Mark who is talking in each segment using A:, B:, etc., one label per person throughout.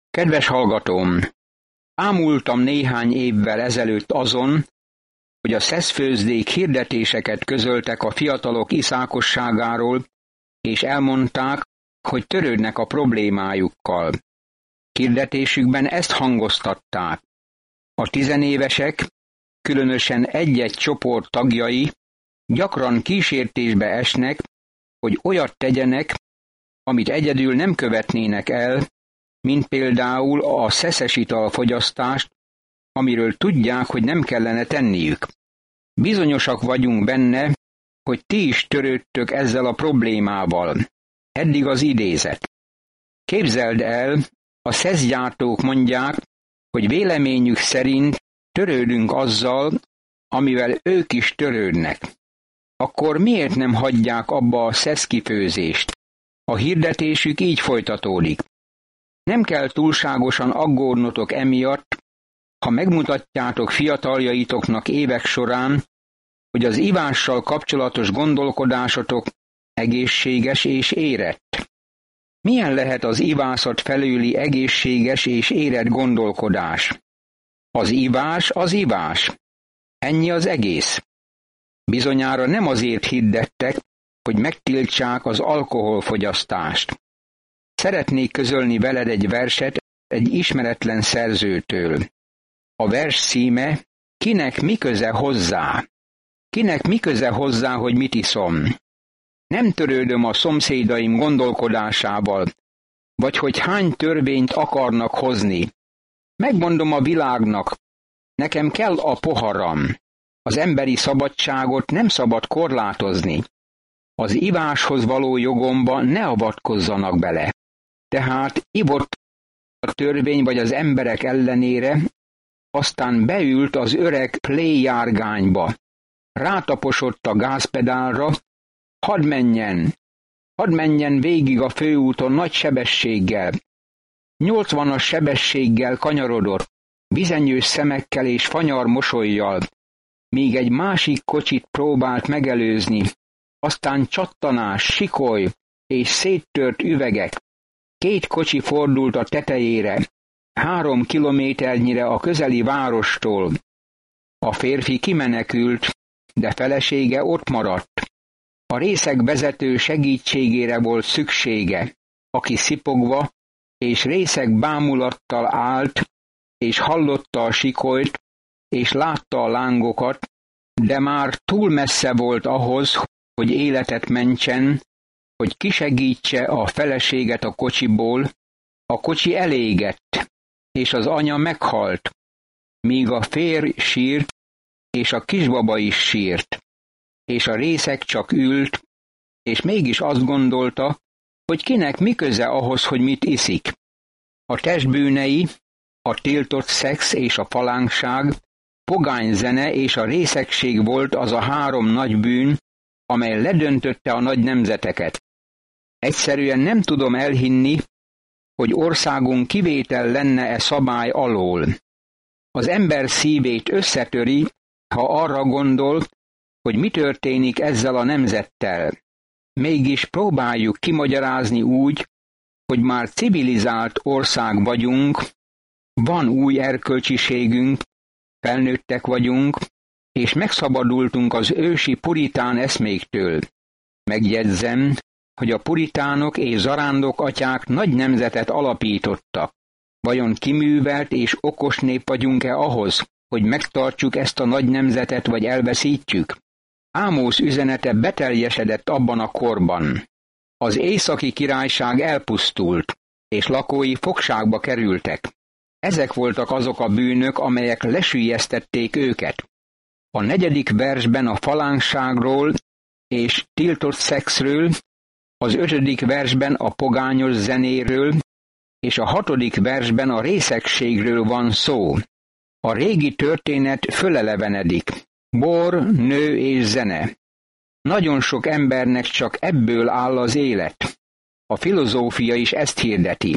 A: Kedves hallgatóm! Ámultam néhány évvel ezelőtt azon, hogy a szeszfőzdék hirdetéseket közöltek a fiatalok iszákosságáról, és elmondták, hogy törődnek a problémájukkal. Hirdetésükben ezt hangoztatták. A tizenévesek, különösen egy-egy csoport tagjai gyakran kísértésbe esnek, hogy olyat tegyenek, amit egyedül nem követnének el, mint például a szeszes italfogyasztást, amiről tudják, hogy nem kellene tenniük. Bizonyosak vagyunk benne, hogy ti is törődtök ezzel a problémával. Eddig az idézet. Képzeld el, a szeszgyártók mondják, hogy véleményük szerint törődünk azzal, amivel ők is törődnek. Akkor miért nem hagyják abba a szeszkifőzést? A hirdetésük így folytatódik. Nem kell túlságosan aggódnotok emiatt, ha megmutatjátok fiataljaitoknak évek során, hogy az ivással kapcsolatos gondolkodásotok egészséges és érett. Milyen lehet az ivászat felőli egészséges és érett gondolkodás? Az ivás az ivás. Ennyi az egész. Bizonyára nem azért hirdettek, hogy megtiltsák az alkoholfogyasztást. Szeretnék közölni veled egy verset egy ismeretlen szerzőtől. A vers címe, kinek mi köze hozzá? Kinek mi köze hozzá, hogy mit iszom? Nem törődöm a szomszédaim gondolkodásával, vagy hogy hány törvényt akarnak hozni. Megmondom a világnak, nekem kell a poharam. Az emberi szabadságot nem szabad korlátozni. Az iváshoz való jogomba ne avatkozzanak bele. Tehát ivott a törvény vagy az emberek ellenére, aztán beült az öreg play járgányba. Rátaposott a gázpedálra, hadd menjen végig a főúton nagy sebességgel. 80-as sebességgel kanyarodott, bizenyős szemekkel és fanyar mosollyal, míg egy másik kocsit próbált megelőzni, aztán csattanás, sikoly és széttört üvegek. 2 kocsi fordult a tetejére, 3 kilométernyire a közeli várostól. A férfi kimenekült, de felesége ott maradt. A részegvezető segítségére volt szüksége, aki szipogva és részeg bámulattal állt, és hallotta a sikolyt, és látta a lángokat, de már túl messze volt ahhoz, hogy életet mentsen, hogy kisegítse a feleséget a kocsiból. A kocsi elégett, és az anya meghalt, míg a férj sírt, és a kisbaba is sírt, és a részeg csak ült, és mégis azt gondolta, hogy kinek mi köze ahhoz, hogy mit iszik. A testbűnei, a tiltott szex és a falánkság, pogány zene és a részegség volt az a 3 nagy bűn, amely ledöntötte a nagy nemzeteket. Egyszerűen nem tudom elhinni, hogy országunk kivétel lenne szabály alól. Az ember szívét összetöri, ha arra gondol, hogy mi történik ezzel a nemzettel. Mégis próbáljuk kimagyarázni úgy, hogy már civilizált ország vagyunk, van új erkölcsiségünk, felnőttek vagyunk, és megszabadultunk az ősi puritán eszméktől. Megjegyzem, hogy a puritánok és zarándok atyák nagy nemzetet alapítottak. Vajon kiművelt és okos nép vagyunk-e ahhoz, hogy megtartsuk ezt a nagy nemzetet, vagy elveszítjük? Ámosz üzenete beteljesedett abban a korban. Az északi királyság elpusztult, és lakói fogságba kerültek. Ezek voltak azok a bűnök, amelyek lesüllyesztették őket. A 4. versben a falánkságról és tiltott szexről, az 5. versben a pogányos zenéről, és a 6. versben a részegségről van szó. A régi történet fölelevenedik. Bor, nő és zene. Nagyon sok embernek csak ebből áll az élet. A filozófia is ezt hirdeti.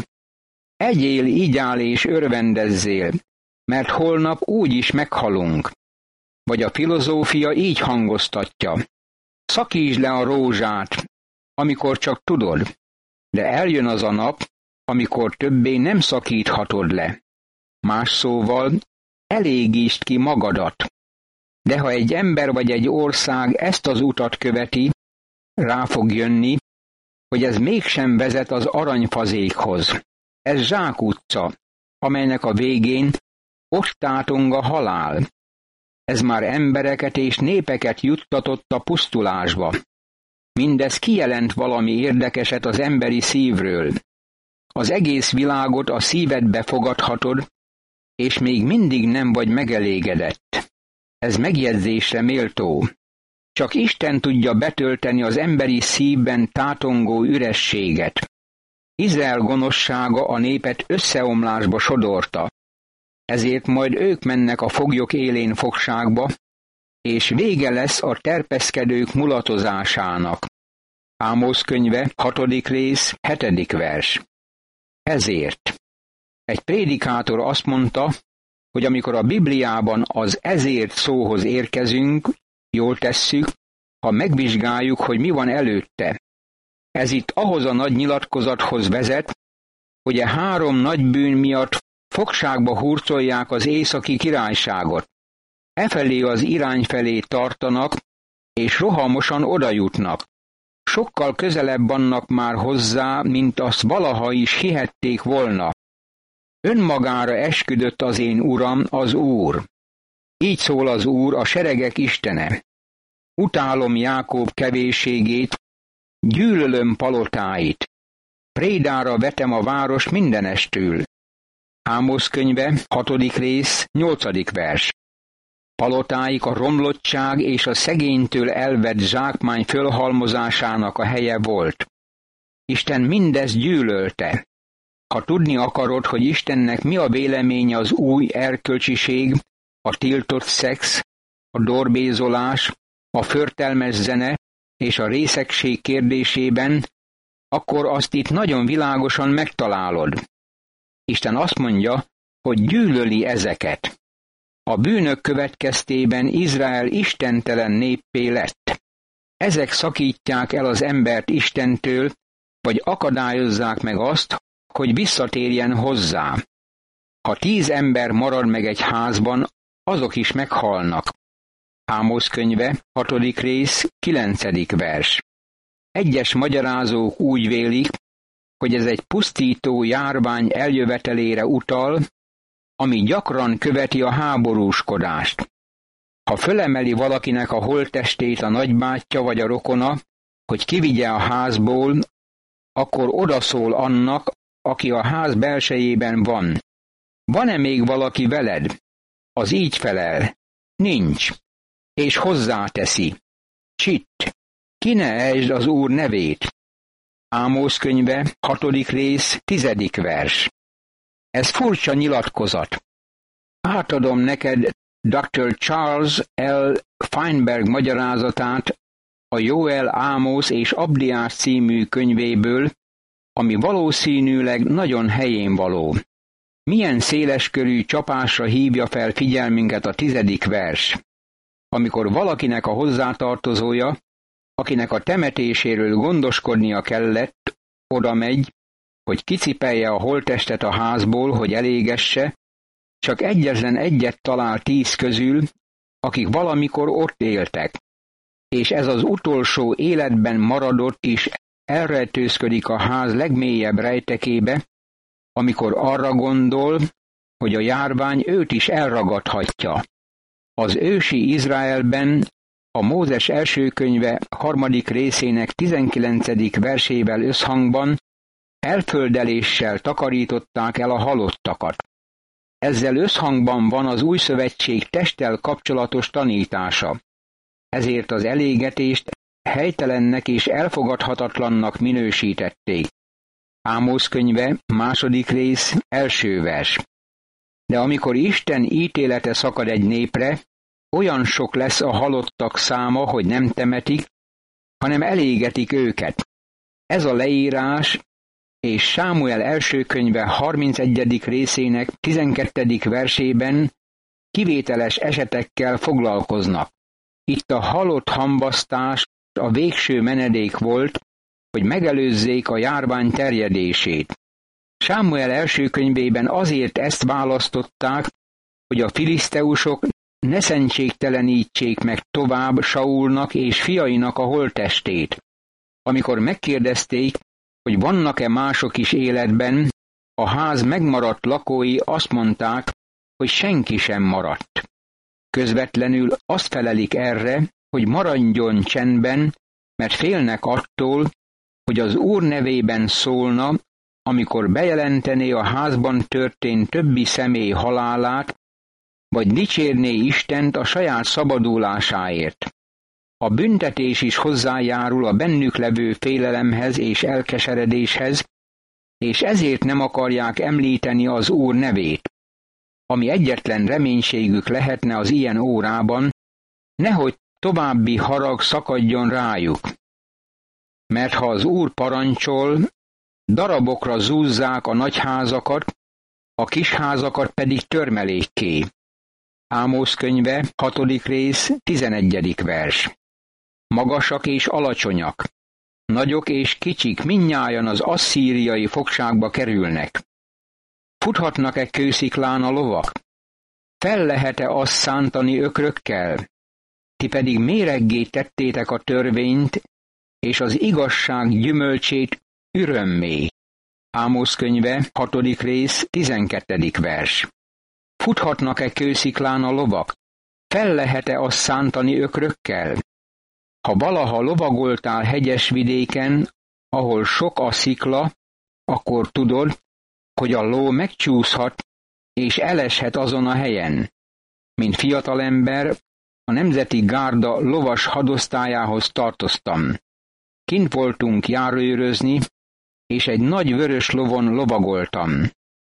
A: Egyél, igyál és örvendezzél, mert holnap úgy is meghalunk. Vagy a filozófia így hangoztatja. Szakítsd le a rózsát, amikor csak tudod, de eljön az a nap, amikor többé nem szakíthatod le. Más szóval, elégítsd ki magadat. De ha egy ember vagy egy ország ezt az utat követi, rá fog jönni, hogy ez mégsem vezet az aranyfazékhoz. Ez zsákutca, amelynek a végén ott tátong a halál. Ez már embereket és népeket juttatott a pusztulásba. Mindez kijelent valami érdekeset az emberi szívről. Az egész világot a szívedbe fogadhatod, és még mindig nem vagy megelégedett. Ez megjegyzésre méltó. Csak Isten tudja betölteni az emberi szívben tátongó ürességet. Izrael gonoszsága a népet összeomlásba sodorta. Ezért majd ők mennek a foglyok élén fogságba, és vége lesz a terpeszkedők mulatozásának. Ámosz könyve, 6. rész, 7. vers. Ezért. Egy prédikátor azt mondta, hogy amikor a Bibliában az ezért szóhoz érkezünk, jól tesszük, ha megvizsgáljuk, hogy mi van előtte. Ez itt ahhoz a nagy nyilatkozathoz vezet, hogy a 3 nagy bűn miatt fogságba hurcolják az északi királyságot. Efelé az irány felé tartanak, és rohamosan odajutnak. Sokkal közelebb vannak már hozzá, mint azt valaha is hihették volna. Önmagára esküdött az én Uram, az Úr. Így szól az Úr, a seregek Istene. Utálom Jákob kevésségét, gyűlölöm palotáit. Prédára vetem a város mindenestül. Ámosz könyve, 6. rész, 8. vers. Palotáik a romlottság és a szegénytől elvett zsákmány fölhalmozásának a helye volt. Isten mindezt gyűlölte. Ha tudni akarod, hogy Istennek mi a véleménye az új erkölcsiség, a tiltott szex, a dorbézolás, a förtelmes zene és a részegség kérdésében, akkor azt itt nagyon világosan megtalálod. Isten azt mondja, hogy gyűlöli ezeket. A bűnök következtében Izrael istentelen néppé lett. Ezek szakítják el az embert Istentől, vagy akadályozzák meg azt, hogy visszatérjen hozzá. Ha 10 ember marad meg egy házban, azok is meghalnak. Ámosz könyve, 6. rész, 9. vers. Egyes magyarázók úgy vélik, hogy ez egy pusztító járvány eljövetelére utal, ami gyakran követi a háborúskodást. Ha fölemeli valakinek a holttestét a nagybátyja vagy a rokona, hogy kivigye a házból, akkor odaszól annak, aki a ház belsejében van. Van-e még valaki veled? Az így felel. Nincs. És hozzáteszi. Csitt. Ki ne ejtsd az Úr nevét. Ámosz könyve, 6. rész, 10. vers. Ez furcsa nyilatkozat. Átadom neked Dr. Charles L. Feinberg magyarázatát a Joel, Ámosz és Abdiás című könyvéből, ami valószínűleg nagyon helyén való. Milyen széleskörű csapásra hívja fel figyelmünket a 10. vers. Amikor valakinek a hozzátartozója, akinek a temetéséről gondoskodnia kellett, oda megy, hogy kicipelje a holttestet a házból, hogy elégesse, csak egyetlen egyet talál 10 közül, akik valamikor ott éltek. És ez az utolsó életben maradott is elrejtőzködik a ház legmélyebb rejtekébe, amikor arra gondol, hogy a járvány őt is elragadhatja. Az ősi Izraelben a Mózes első könyve 3. részének 19. versével összhangban elföldeléssel takarították el a halottakat. Ezzel összhangban van az új szövetség testtel kapcsolatos tanítása. Ezért az elégetést helytelennek és elfogadhatatlannak minősítették. Ámosz könyve, 2. rész, 1. vers. De amikor Isten ítélete szakad egy népre, olyan sok lesz a halottak száma, hogy nem temetik, hanem elégetik őket. Ez a leírás, és Sámuel első könyve 31. részének 12. versében kivételes esetekkel foglalkoznak. Itt a halott hamvasztás a végső menedék volt, hogy megelőzzék a járvány terjedését. Sámuel első könyvében azért ezt választották, hogy a filiszteusok ne szentségtelenítsék meg tovább Saulnak és fiainak a holttestét. Amikor megkérdezték, hogy vannak-e mások is életben, a ház megmaradt lakói azt mondták, hogy senki sem maradt. Közvetlenül azt felelik erre, hogy maradjon csendben, mert félnek attól, hogy az Úr nevében szólna, amikor bejelentené a házban történt többi személy halálát, vagy dicsérné Istent a saját szabadulásáért. A büntetés is hozzájárul a bennük levő félelemhez és elkeseredéshez, és ezért nem akarják említeni az Úr nevét. Ami egyetlen reménységük lehetne az ilyen órában, nehogy további harag szakadjon rájuk. Mert ha az Úr parancsol, darabokra zúzzák a nagyházakat, a kisházakat pedig törmelékké. Ámósz könyve, 6. rész, 11. vers. Magasak és alacsonyak, nagyok és kicsik mindnyájan az asszíriai fogságba kerülnek. Futhatnak-e kősziklán a lovak? Fel lehet-e azt szántani ökrökkel? Ti pedig méreggé tettétek a törvényt, és az igazság gyümölcsét ürömmé. Ámósz könyve, 6. rész, 12. vers. Futhatnak-e kősziklán a lovak? Fel lehet-e azt szántani ökrökkel? Ha valaha lovagoltál hegyes vidéken, ahol sok a szikla, akkor tudod, hogy a ló megcsúszhat, és eleshet azon a helyen. Mint fiatalember, a Nemzeti Gárda lovas hadosztályához tartoztam. Kint voltunk járőrözni, és egy nagy vörös lovon lovagoltam.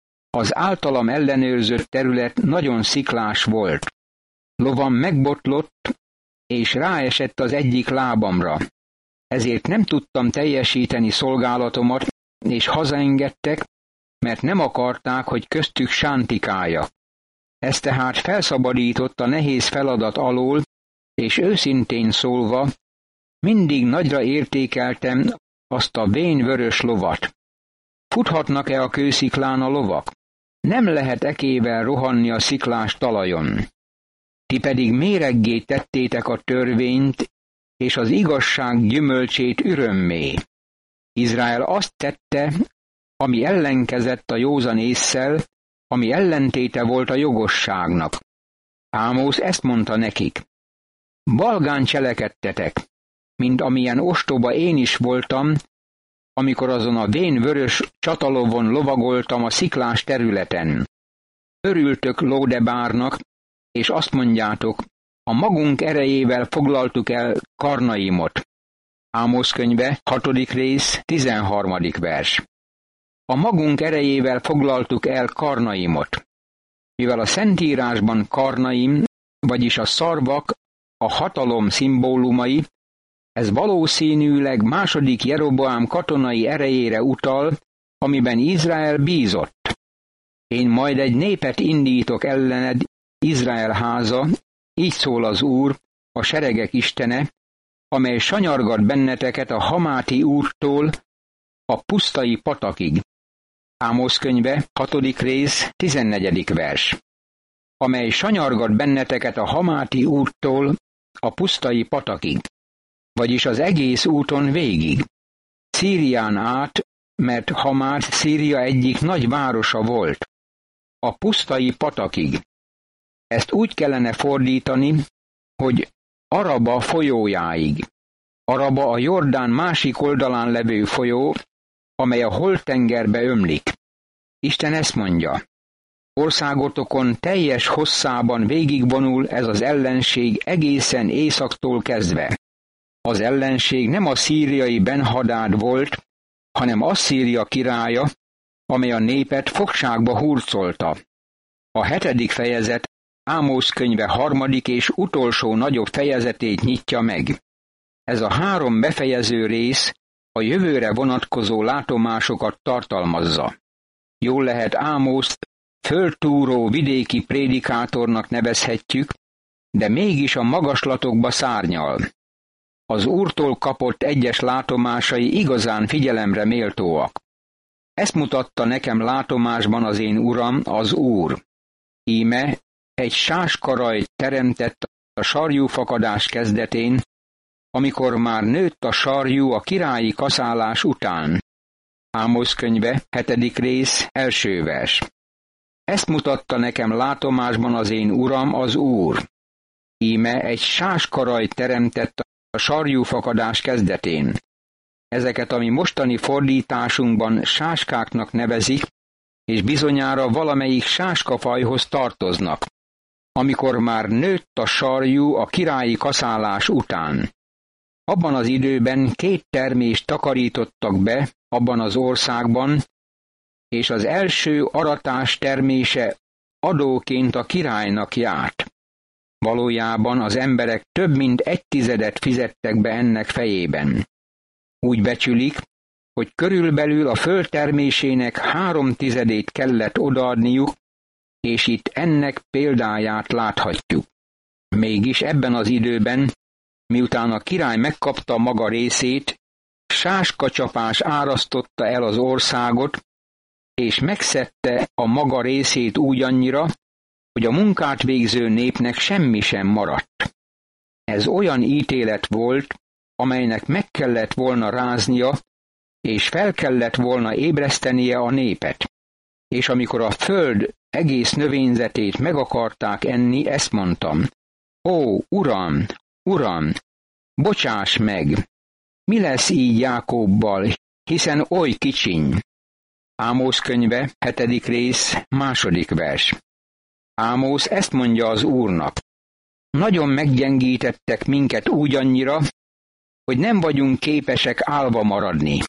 A: Az általam ellenőrzött terület nagyon sziklás volt. Lovam megbotlott, és ráesett az egyik lábamra. Ezért nem tudtam teljesíteni szolgálatomat, és hazaengedtek, mert nem akarták, hogy köztük sántikáljak. Ez tehát felszabadított a nehéz feladat alól, és őszintén szólva, mindig nagyra értékeltem azt a vén vörös lovat. Futhatnak-e a kősziklán a lovak? Nem lehet ekével rohanni a sziklás talajon. Ti pedig méreggé tettétek a törvényt, és az igazság gyümölcsét ürömmé. Izrael azt tette, ami ellenkezett a józan ésszel, ami ellentéte volt a jogosságnak. Ámósz ezt mondta nekik. Balgán cselekedtetek, mint amilyen ostoba én is voltam, amikor azon a vén vörös csatalovon lovagoltam a sziklás területen. Örültök Lódebárnak, és azt mondjátok, a magunk erejével foglaltuk el Karnaimot. Ámósz könyve, 6. rész, 13. vers. A magunk erejével foglaltuk el Karnaimot. Mivel a Szentírásban Karnaim, vagyis a szarvak, a hatalom szimbólumai, ez valószínűleg második Jeroboám katonai erejére utal, amiben Izrael bízott. Én majd egy népet indítok ellened, Izrael háza, így szól az Úr, a seregek Istene, amely sanyargat benneteket a Hamáti úrtól a pusztai patakig. Ámósz könyve, 6. rész, 14. vers. Amely sanyargat benneteket a Hamáti úrtól a pusztai patakig, vagyis az egész úton végig. Szírián át, mert Hamát Szíria egyik nagy városa volt. A pusztai patakig. Ezt úgy kellene fordítani, hogy Araba folyójáig. Araba a Jordán másik oldalán levő folyó, amely a Holtengerbe ömlik. Isten ezt mondja. Országotokon teljes hosszában végigvonul ez az ellenség egészen északtól kezdve. Az ellenség nem a szíriai Ben-Hadád volt, hanem Asszíria királya, amely a népet fogságba hurcolta. A 7. fejezet Ámósz könyve 3. és utolsó nagyobb fejezetét nyitja meg. Ez a 3 befejező rész a jövőre vonatkozó látomásokat tartalmazza. Jól lehet Ámószt földtúró vidéki prédikátornak nevezhetjük, de mégis a magaslatokba szárnyal. Az Úrtól kapott egyes látomásai igazán figyelemre méltóak. Ezt mutatta nekem látomásban az én Uram, az Úr. Íme egy sáskaraj teremtett a sarjúfakadás kezdetén, amikor már nőtt a sarjú a királyi kaszálás után. Ámosz könyve, 7. rész, 1. vers. Ezt mutatta nekem látomásban az én Uram, az Úr. Íme egy sáskaraj teremtett a sarjúfakadás kezdetén. Ezeket a mi mostani fordításunkban sáskáknak nevezik, és bizonyára valamelyik sáskafajhoz tartoznak, amikor már nőtt a sarjú a királyi kaszálás után. Abban az időben 2 termést takarítottak be abban az országban, és az első aratás termése adóként a királynak járt. Valójában az emberek több mint 1/10 fizettek be ennek fejében. Úgy becsülik, hogy körülbelül a föld termésének 3/10 kellett odaadniuk, és itt ennek példáját láthatjuk. Mégis ebben az időben, miután a király megkapta maga részét, sáskacsapás árasztotta el az országot, és megszedte a maga részét úgy annyira, hogy a munkát végző népnek semmi sem maradt. Ez olyan ítélet volt, amelynek meg kellett volna ráznia, és fel kellett volna ébresztenie a népet. És amikor a föld egész növényzetét meg akarták enni, ezt mondtam: Ó, Uram, Uram, bocsáss meg! Mi lesz így Jákobbal, hiszen oly kicsiny? Ámosz könyve, 7. rész, 2. vers. Ámosz ezt mondja az Úrnak: Nagyon meggyengítettek minket úgy annyira, hogy nem vagyunk képesek állva maradni.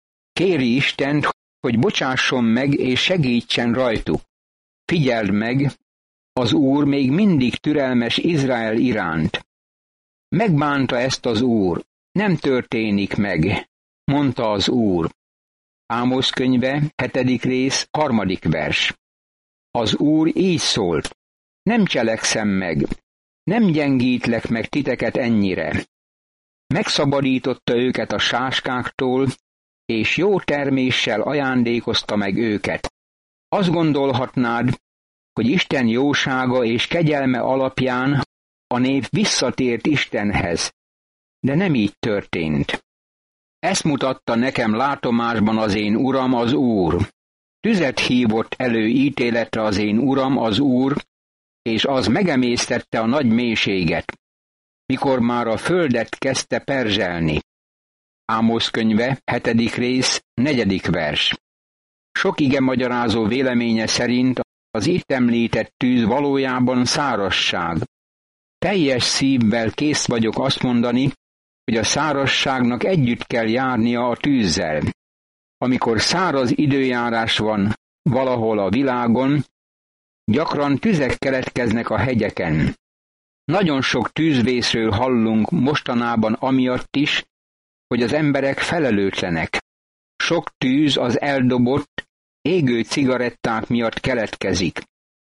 A: Kéri Istent, hogy bocsásson meg és segítsen rajtuk. Figyeld meg, az Úr még mindig türelmes Izrael iránt. Megbánta ezt az Úr, nem történik meg, mondta az Úr. Ámosz könyve, 7. rész, 3. vers. Az Úr így szólt: Nem cselekszem meg, nem gyengítlek meg titeket ennyire. Megszabadította őket a sáskáktól, és jó terméssel ajándékozta meg őket. Azt gondolhatnád, hogy Isten jósága és kegyelme alapján a nép visszatért Istenhez, de nem így történt. Ezt mutatta nekem látomásban az én Uram, az Úr. Tüzet hívott elő ítéletre az én Uram, az Úr, és az megemésztette a nagy mélységet, mikor már a földet kezdte perzselni. Ámosz könyve, 7. rész, 4. vers. Sok igemagyarázó véleménye szerint az itt említett tűz valójában szárazság. Teljes szívvel kész vagyok azt mondani, hogy a szárazságnak együtt kell járnia a tűzzel. Amikor száraz időjárás van valahol a világon, gyakran tüzek keletkeznek a hegyeken. Nagyon sok tűzvészről hallunk mostanában amiatt is, hogy az emberek felelőtlenek. Sok tűz az eldobott, égő cigaretták miatt keletkezik.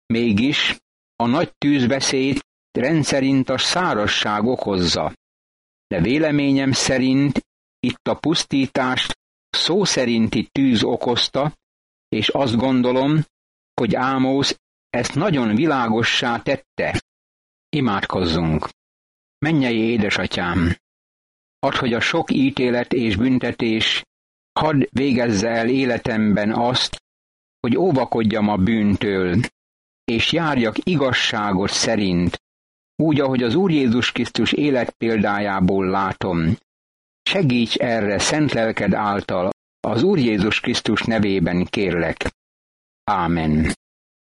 A: Mégis a nagy tűzveszélyt rendszerint a szárazság okozza. De véleményem szerint itt a pusztítást szó szerinti tűz okozta, és azt gondolom, hogy Ámosz ezt nagyon világossá tette. Imádkozzunk! Mennyei édesatyám! Add, hogy a sok ítélet és büntetés hadd végezze el életemben azt, hogy óvakodjam a bűntől, és járjak igazságot szerint, úgy, ahogy az Úr Jézus Krisztus életpéldájából látom. Segíts erre szent lelked által, az Úr Jézus Krisztus nevében kérlek. Ámen.